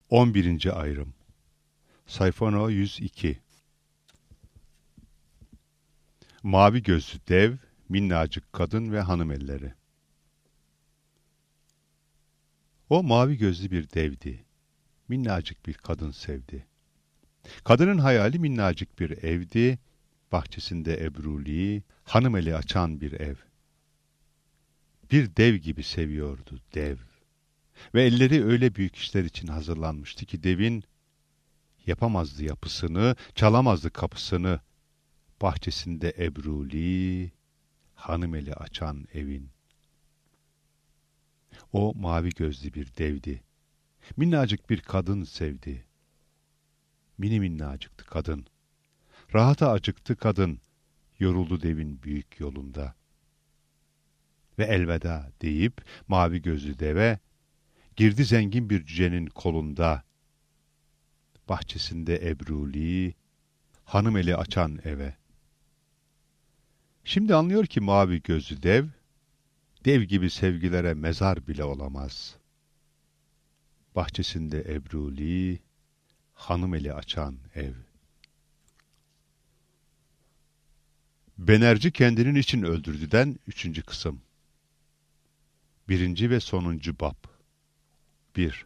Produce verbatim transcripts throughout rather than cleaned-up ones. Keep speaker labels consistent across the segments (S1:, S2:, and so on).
S1: on birinci ayrım. Sayfa no yüz iki. Mavi gözlü dev, minnacık kadın ve hanım elleri. O mavi gözlü bir devdi. Minnacık bir kadın sevdi. Kadının hayali minnacık bir evdi. Bahçesinde ebruli, hanım eli açan bir ev. Bir dev gibi seviyordu dev. Ve elleri öyle büyük işler için hazırlanmıştı ki devin yapamazdı yapısını, çalamazdı kapısını. Bahçesinde ebruli, hanım eli açan evin. O mavi gözlü bir devdi. Minnacık bir kadın sevdi. Mini minnacıktı kadın. Rahata acıktı kadın. Yoruldu devin büyük yolunda. Ve elveda deyip mavi gözlü deve girdi zengin bir cücenin kolunda. Bahçesinde ebruli, hanım eli açan eve. Şimdi anlıyor ki mavi gözlü dev, dev gibi sevgilere mezar bile olamaz. Bahçesinde ebruli, hanım eli açan ev. Benerci kendinin için öldürdüden üçüncü kısım. Birinci ve sonuncu bab. Bir.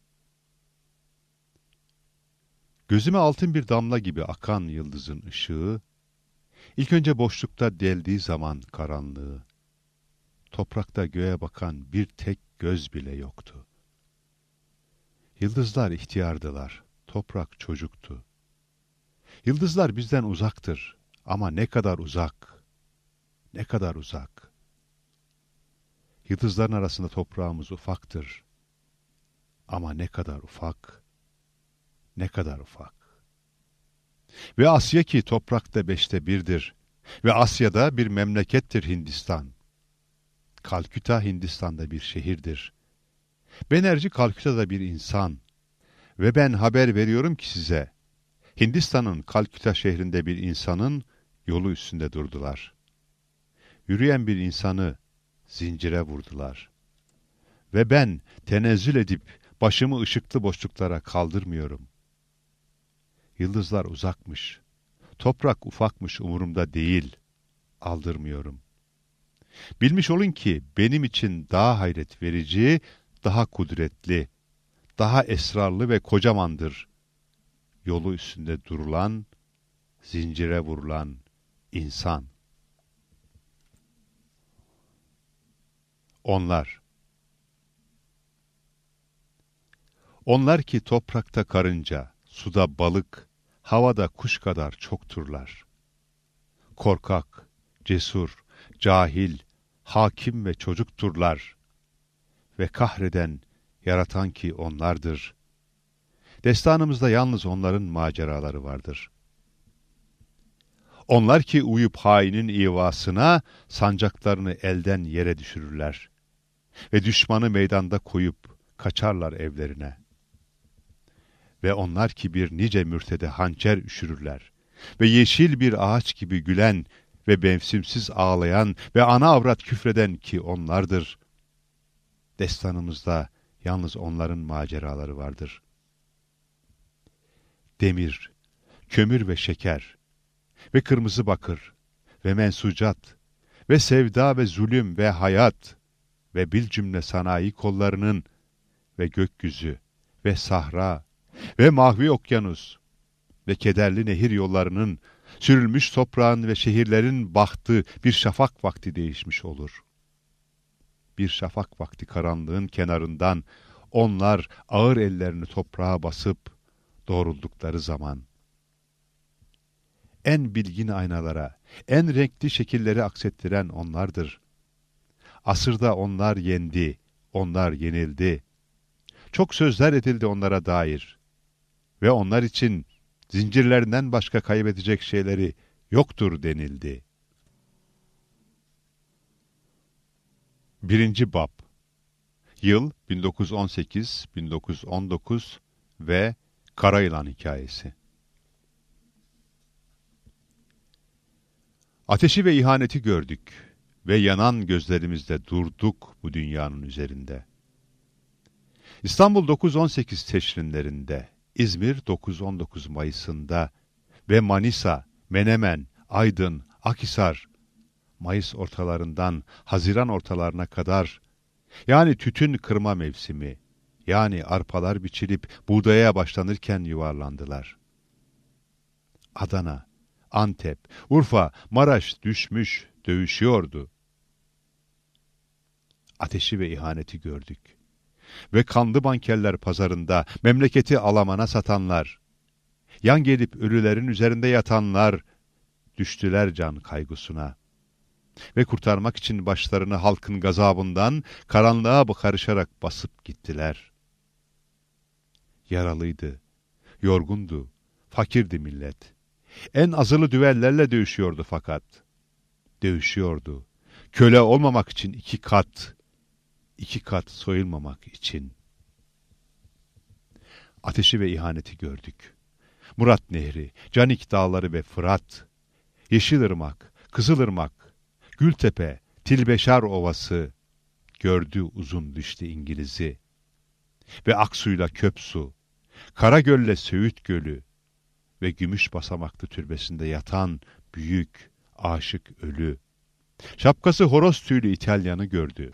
S1: Gözüme altın bir damla gibi akan yıldızın ışığı, ilk önce boşlukta deldiği zaman karanlığı, toprakta göğe bakan bir tek göz bile yoktu. Yıldızlar ihtiyardılar, toprak çocuktu. Yıldızlar bizden uzaktır ama ne kadar uzak, ne kadar uzak. Yıldızların arasında toprağımız ufaktır ama ne kadar ufak, ne kadar ufak. Ve Asya ki toprakta beşte birdir ve Asya'da bir memlekettir Hindistan. Kalküta Hindistan'da bir şehirdir. Benerci Kalküta'da bir insan ve ben haber veriyorum ki size, Hindistan'ın Kalküta şehrinde bir insanın yolu üstünde durdular. Yürüyen bir insanı zincire vurdular. Ve ben tenezzül edip başımı ışıklı boşluklara kaldırmıyorum. Yıldızlar uzakmış, toprak ufakmış umurumda değil, aldırmıyorum. Bilmiş olun ki benim için daha hayret verici, daha kudretli, daha esrarlı ve kocamandır yolu üstünde durulan, zincire vurulan insan. Onlar. Onlar ki toprakta karınca, suda balık, havada kuş kadar çokturlar. Korkak, cesur, cahil, hakim ve çocukturlar. Ve kahreden, yaratan ki onlardır. Destanımızda yalnız onların maceraları vardır. Onlar ki uyup hainin ivasına sancaklarını elden yere düşürürler. Ve düşmanı meydanda koyup kaçarlar evlerine. Ve onlar ki bir nice mürtede hançer üşürürler. Ve yeşil bir ağaç gibi gülen ve mevsimsiz ağlayan ve ana avrat küfreden ki onlardır. Destanımızda yalnız onların maceraları vardır. Demir, kömür ve şeker ve kırmızı bakır ve mensucat ve sevda ve zulüm ve hayat ve bil cümle sanayi kollarının ve gökyüzü ve sahra ve mahvi okyanus ve kederli nehir yollarının sürülmüş toprağın ve şehirlerin bahtı bir şafak vakti değişmiş olur. Bir şafak vakti karanlığın kenarından onlar ağır ellerini toprağa basıp doğruldukları zaman en bilgin aynalara, en renkli şekilleri aksettiren onlardır. Asırda onlar yendi, onlar yenildi. Çok sözler edildi onlara dair. Ve onlar için zincirlerinden başka kaybedecek şeyleri yoktur denildi. Birinci bab. Yıl bin dokuz yüz on sekiz bin dokuz yüz on dokuz ve Karayılan hikayesi. Ateşi ve ihaneti gördük ve yanan gözlerimizde durduk bu dünyanın üzerinde. İstanbul dokuz on sekiz teşrinlerinde, İzmir dokuz on dokuz Mayıs'ında ve Manisa, Menemen, Aydın, Akhisar, Mayıs ortalarından Haziran ortalarına kadar, yani tütün kırma mevsimi, yani arpalar biçilip buğdaya başlanırken yuvarlandılar. Adana, Antep, Urfa, Maraş düşmüş, dövüşüyordu. Ateşi ve ihaneti gördük. Ve kanlı bankerler pazarında memleketi Alaman'a satanlar, yan gelip ölülerin üzerinde yatanlar, düştüler can kaygısına. Ve kurtarmak için başlarını halkın gazabından karanlığa karışarak basıp gittiler. Yaralıydı, yorgundu, fakirdi millet. En azılı düvellerle dövüşüyordu fakat. Dövüşüyordu. Köle olmamak için iki kat, iki kat soyulmamak için. Ateşi ve ihaneti gördük. Murat Nehri, Canik Dağları ve Fırat, Yeşilırmak, Kızılırmak, Gültepe, Tilbeşar Ovası, gördü uzun dişli İngiliz'i. Ve Aksu'yla Köpsu, Karagöl'le Söğüt Gölü ve Gümüş Basamaklı türbesinde yatan büyük, aşık ölü. Şapkası horoz tüylü İtalyanı gördü.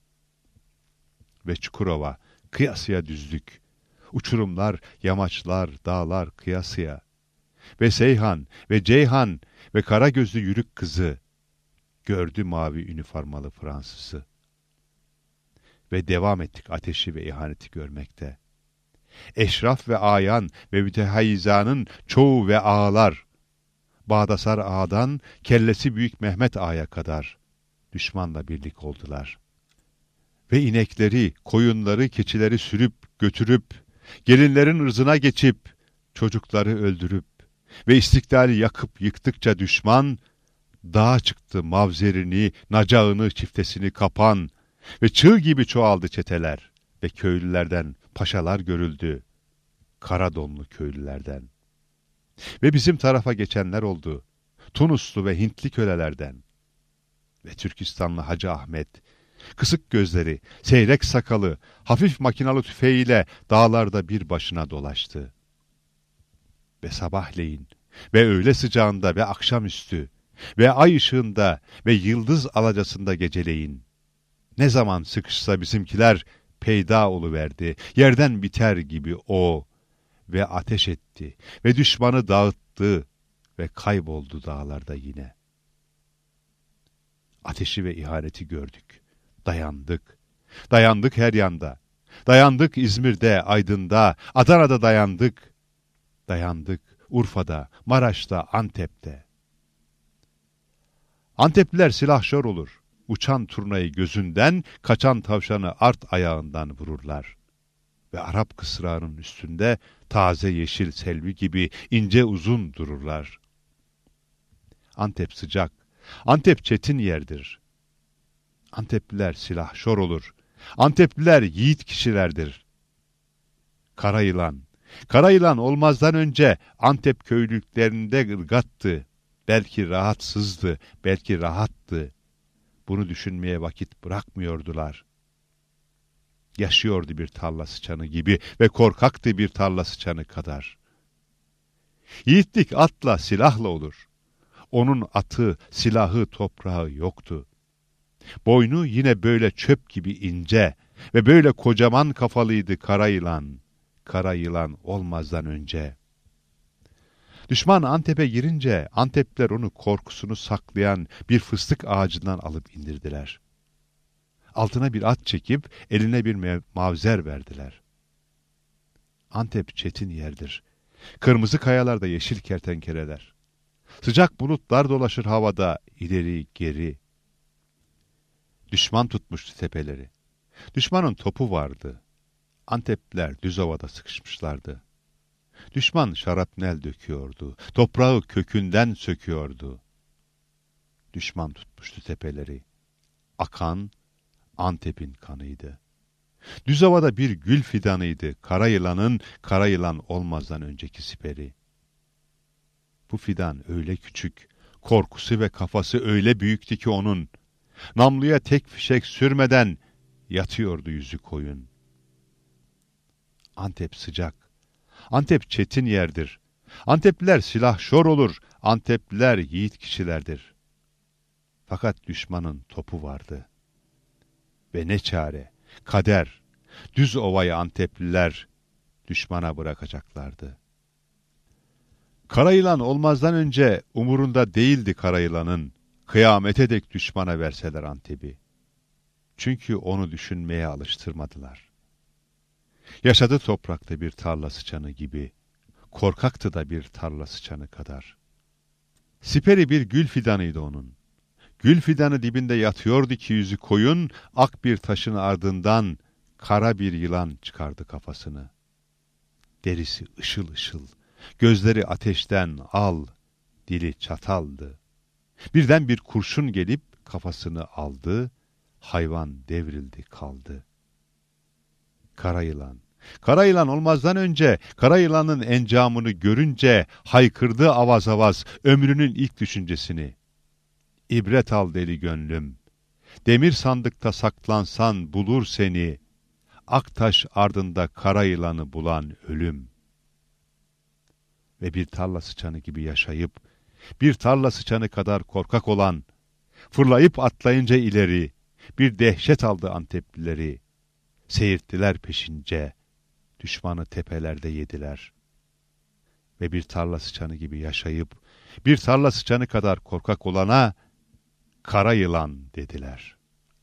S1: Ve Çukurova, kıyasıya düzlük. Uçurumlar, yamaçlar, dağlar kıyasıya. Ve Seyhan ve Ceyhan ve kara gözlü yürük kızı. Gördü mavi üniformalı Fransızı. Ve devam ettik ateşi ve ihaneti görmekte. Eşraf ve ayan ve mütehayyizanın çoğu ve ağalar. Bağdasar ağadan kellesi büyük Mehmet ağaya kadar düşmanla birlik oldular. Ve inekleri, koyunları, keçileri sürüp götürüp, gelinlerin ırzına geçip, çocukları öldürüp ve istiklali yakıp yıktıkça düşman, dağa çıktı mavzerini, nacağını, çiftesini kapan ve çığ gibi çoğaldı çeteler ve köylülerden paşalar görüldü, kara donlu köylülerden. Ve bizim tarafa geçenler oldu, Tunuslu ve Hintli kölelerden. Ve Türkistanlı Hacı Ahmet, kısık gözleri, seyrek sakalı, hafif makinalı tüfeğiyle dağlarda bir başına dolaştı. Ve sabahleyin ve öğle sıcağında ve akşamüstü ve ay ışığında ve yıldız alacasında geceleyin. Ne zaman sıkışsa bizimkiler peyda oluverdi, yerden biter gibi o ve ateş etti ve düşmanı dağıttı ve kayboldu dağlarda yine. Ateşi ve ihaneti gördük. Dayandık. Dayandık her yanda. Dayandık İzmir'de, Aydın'da, Adana'da dayandık. Dayandık Urfa'da, Maraş'ta, Antep'te. Antepliler silahşor olur. Uçan turnayı gözünden, kaçan tavşanı art ayağından vururlar. Ve Arap kısrağının üstünde taze yeşil selvi gibi ince uzun dururlar. Antep sıcak, Antep çetin yerdir. Antepliler silahşor olur. Antepliler yiğit kişilerdir. Kara yılan, kara yılan olmazdan önce Antep köylüklerinde ırgattı. Belki rahatsızdı, belki rahattı. Bunu düşünmeye vakit bırakmıyordular. Yaşıyordu bir tarla sıçanı gibi ve korkaktı bir tarla sıçanı kadar. Yiğitlik atla, silahla olur. Onun atı, silahı, toprağı yoktu. Boynu yine böyle çöp gibi ince ve böyle kocaman kafalıydı kara yılan. Kara yılan olmazdan önce. Düşman Antep'e girince Antepliler onu korkusunu saklayan bir fıstık ağacından alıp indirdiler. Altına bir at çekip eline bir mavzer verdiler. Antep çetin yerdir. Kırmızı kayalarda yeşil kertenkeleler. Sıcak bulutlar dolaşır havada ileri geri. Düşman tutmuştu tepeleri. Düşmanın topu vardı. Antepliler düz ovada sıkışmışlardı. Düşman şarapnel döküyordu. Toprağı kökünden söküyordu. Düşman tutmuştu tepeleri. Akan Antep'in kanıydı. Düz havada bir gül fidanıydı. Kara yılanın kara yılan olmazdan önceki siperi. Bu fidan öyle küçük, korkusu ve kafası öyle büyüktü ki onun, namluya tek fişek sürmeden yatıyordu yüzü koyun. Antep sıcak. Antep çetin yerdir. Antepliler silahşor olur. Antepliler yiğit kişilerdir. Fakat düşmanın topu vardı. Ve ne çare, kader, düz ovayı Antepliler düşmana bırakacaklardı. Karayılan olmazdan önce umurunda değildi Karayılan'ın, kıyamete dek düşmana verseler Antep'i. Çünkü onu düşünmeye alıştırmadılar. Yaşadı toprakta bir tarla sıçanı gibi, korkaktı da bir tarla sıçanı kadar. Siperi bir gül fidanıydı onun. Gül fidanı dibinde yatıyordu ki yüzü koyun, ak bir taşın ardından kara bir yılan çıkardı kafasını. Derisi ışıl ışıl, gözleri ateşten al, dili çataldı. Birden bir kurşun gelip kafasını aldı, hayvan devrildi kaldı. Kara yılan, kara yılan olmazdan önce, kara yılanın encamını görünce haykırdı avaz avaz ömrünün ilk düşüncesini. İbret al deli gönlüm, demir sandıkta saklansan bulur seni, Aktaş ardında kara yılanı bulan ölüm. Ve bir tarla sıçanı gibi yaşayıp, bir tarla sıçanı kadar korkak olan, fırlayıp atlayınca ileri, bir dehşet aldı Anteplileri. Seyirttiler peşince, düşmanı tepelerde yediler. Ve bir tarla sıçanı gibi yaşayıp, bir tarla sıçanı kadar korkak olana, kara yılan dediler.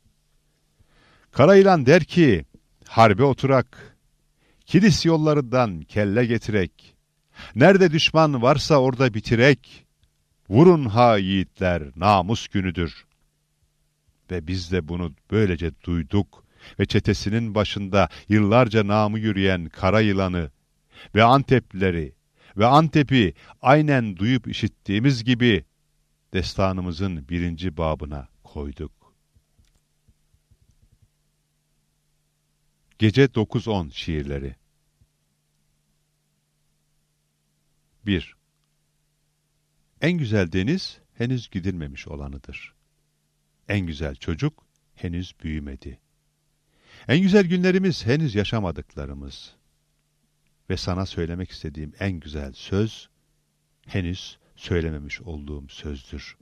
S1: Kara yılan der ki, harbe oturak, kilis yollarından kelle getirek, nerede düşman varsa orada bitirek, vurun ha yiğitler, namus günüdür. Ve biz de bunu böylece duyduk ve çetesinin başında yıllarca namı yürüyen kara yılanı ve Anteplileri ve Antep'i aynen duyup işittiğimiz gibi destanımızın birinci babına koyduk. Gece dokuz on şiirleri. bir. En güzel deniz henüz gidilmemiş olanıdır. En güzel çocuk henüz büyümedi. En güzel günlerimiz henüz yaşamadıklarımız. Ve sana söylemek istediğim en güzel söz, henüz söylememiş olduğum sözdür.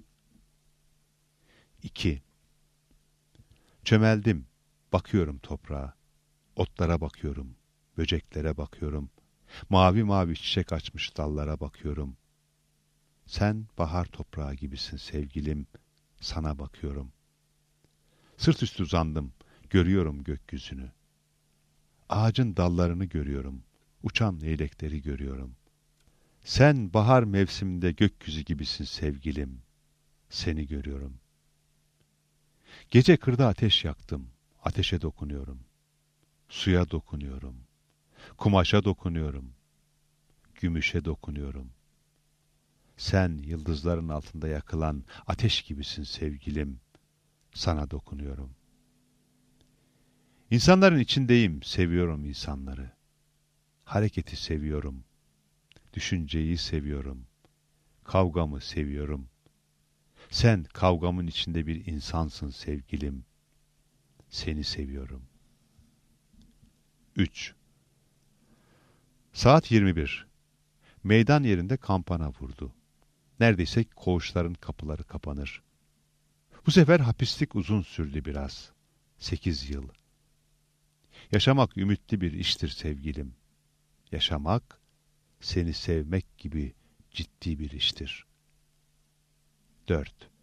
S1: iki. Çömeldim, bakıyorum toprağa, otlara bakıyorum, böceklere bakıyorum, mavi mavi çiçek açmış dallara bakıyorum. Sen bahar toprağı gibisin sevgilim, sana bakıyorum. Sırt üstü uzandım, görüyorum gökyüzünü. Ağacın dallarını görüyorum, uçan leylekleri görüyorum. Sen bahar mevsiminde gökyüzü gibisin sevgilim, seni görüyorum. Gece kırda ateş yaktım, ateşe dokunuyorum. Suya dokunuyorum, kumaşa dokunuyorum, gümüşe dokunuyorum. Sen yıldızların altında yakılan ateş gibisin sevgilim, sana dokunuyorum. İnsanların içindeyim, seviyorum insanları. Hareketi seviyorum, düşünceyi seviyorum, kavgamı seviyorum. Sen kavgamın içinde bir insansın sevgilim, seni seviyorum. üç. Saat yirmi bir. Meydan yerinde kampana vurdu. Neredeyse koğuşların kapıları kapanır. Bu sefer hapislik uzun sürdü biraz. Sekiz yıl. Yaşamak ümitli bir iştir sevgilim. Yaşamak, seni sevmek gibi ciddi bir iştir. dört.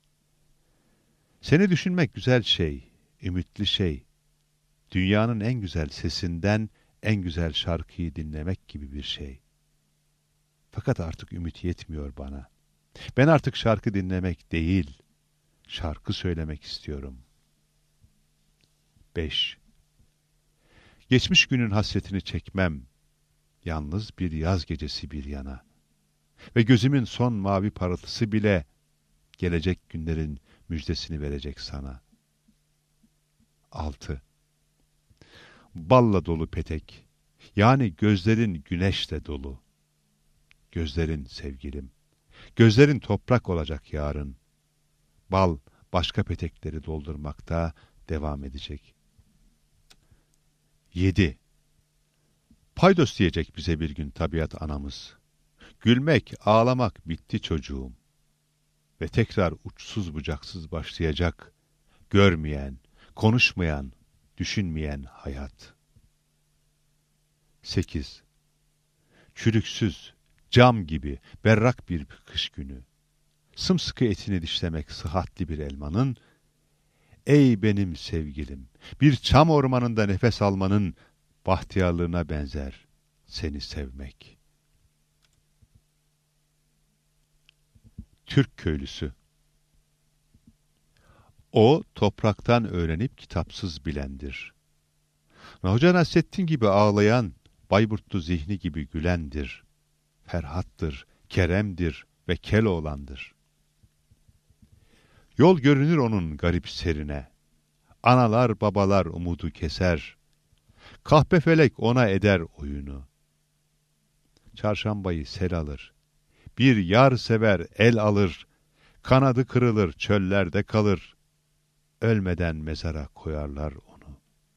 S1: Seni düşünmek güzel şey, ümitli şey. Dünyanın en güzel sesinden en güzel şarkıyı dinlemek gibi bir şey. Fakat artık ümit yetmiyor bana. Ben artık şarkı dinlemek değil, şarkı söylemek istiyorum. beş. Geçmiş günün hasretini çekmem, yalnız bir yaz gecesi bir yana. Ve gözümün son mavi parıltısı bile, gelecek günlerin müjdesini verecek sana. altı. Balla dolu petek, yani gözlerin güneşle dolu. Gözlerin sevgilim, gözlerin toprak olacak yarın. Bal başka petekleri doldurmakta devam edecek. yedi. Paydos diyecek bize bir gün tabiat anamız. Gülmek, ağlamak bitti çocuğum. Ve tekrar uçsuz bucaksız başlayacak, görmeyen, konuşmayan, düşünmeyen hayat. sekiz. Çürüksüz, cam gibi berrak bir kış günü. Sımsıkı etini dişlemek sıhhatli bir elmanın, ey benim sevgilim, bir çam ormanında nefes almanın bahtiyarlığına benzer seni sevmek. Türk köylüsü. O, topraktan öğrenip kitapsız bilendir. Hoca Nasrettin gibi ağlayan, Bayburtlu zihni gibi gülendir. Ferhattır, keremdir ve Keloğlan'dır. Yol görünür onun garip serine. Analar babalar umudu keser. Kahpefelek ona eder oyunu. Çarşambayı sel alır. Bir yar sever el alır. Kanadı kırılır çöllerde kalır. Ölmeden mezara koyarlar onu.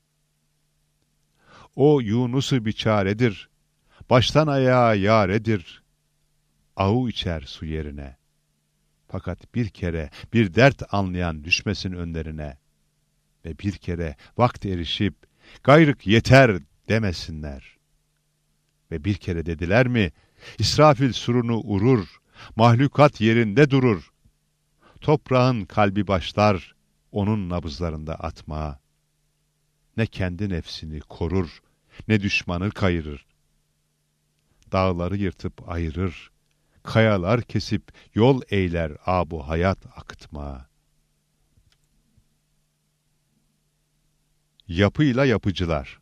S1: O Yunus-u biçaredir. Baştan ayağa yaredir. Avu içer su yerine. Fakat bir kere bir dert anlayan düşmesin önlerine. Ve bir kere vakti erişip gayrık yeter demesinler. Ve bir kere dediler mi, İsrafil surunu urur, mahlukat yerinde durur. Toprağın kalbi başlar, onun nabızlarında atma. Ne kendi nefsini korur, ne düşmanı kayırır. Dağları yırtıp ayırır, kayalar kesip yol eyler âb-ı hayat akıtma. Yapıyla yapıcılar.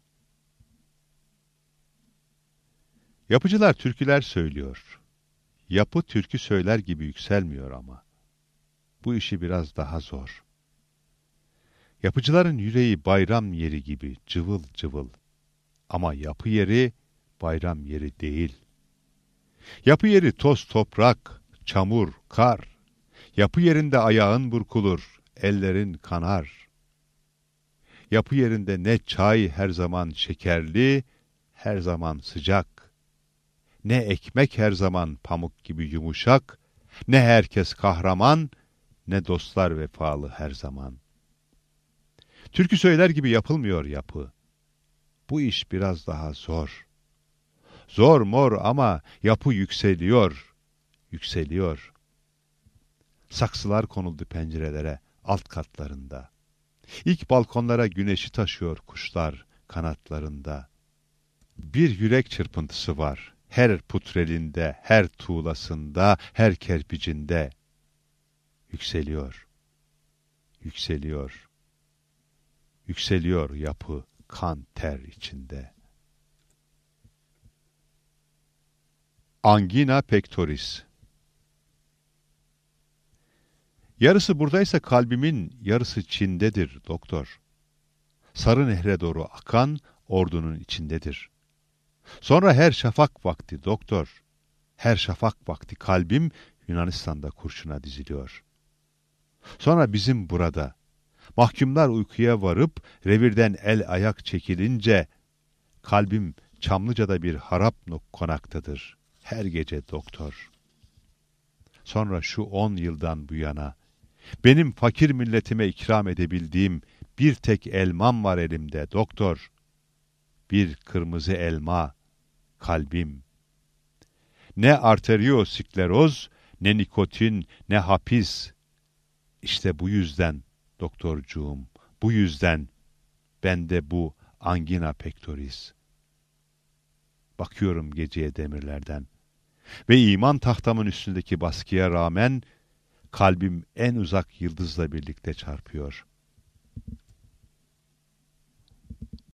S1: Yapıcılar türküler söylüyor. Yapı türkü söyler gibi yükselmiyor ama. Bu işi biraz daha zor. Yapıcıların yüreği bayram yeri gibi cıvıl cıvıl. Ama yapı yeri bayram yeri değil. Yapı yeri toz toprak, çamur, kar. Yapı yerinde ayağın burkulur, ellerin kanar. Yapı yerinde ne çay her zaman şekerli, her zaman sıcak. Ne ekmek her zaman pamuk gibi yumuşak, ne herkes kahraman, ne dostlar vefalı her zaman. Türkü söyler gibi yapılmıyor yapı. Bu iş biraz daha zor. Zor mor ama yapı yükseliyor, yükseliyor. Saksılar konuldu pencerelere, alt katlarında. İlk balkonlara güneşi taşıyor kuşlar kanatlarında. Bir yürek çırpıntısı var. Her putrelinde, her tuğlasında, her kerpicinde. Yükseliyor, yükseliyor, yükseliyor yapı kan ter içinde. Angina pectoris. Yarısı buradaysa kalbimin yarısı Çin'dedir doktor. Sarı nehre doğru akan ordunun içindedir. Sonra her şafak vakti doktor, her şafak vakti kalbim Yunanistan'da kurşuna diziliyor. Sonra bizim burada, mahkumlar uykuya varıp revirden el ayak çekilince, kalbim Çamlıca'da bir harap konaktadır her gece doktor. Sonra şu on yıldan bu yana, benim fakir milletime ikram edebildiğim bir tek elmam var elimde doktor. Bir kırmızı elma, kalbim. Ne arterioskleroz, ne nikotin, ne hapis. İşte bu yüzden doktorcuğum, bu yüzden bende bu angina pectoris. Bakıyorum geceye demirlerden ve iman tahtamın üstündeki baskıya rağmen kalbim en uzak yıldızla birlikte çarpıyor.